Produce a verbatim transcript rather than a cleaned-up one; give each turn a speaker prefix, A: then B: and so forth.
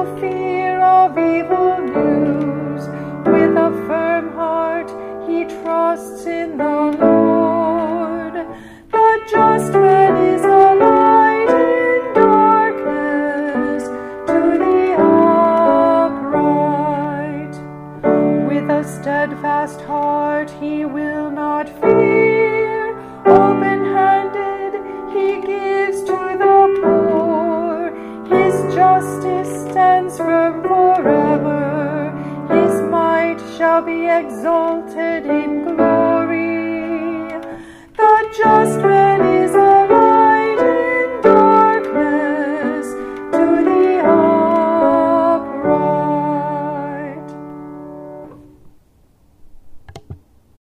A: fear of evil news. With a firm heart he trusts in the Lord. The just man is a light in darkness to the upright. With a steadfast heart he will not fear. Open-handed he gives to the poor. His justice stands firm forever. His might shall be exalted in glory. The just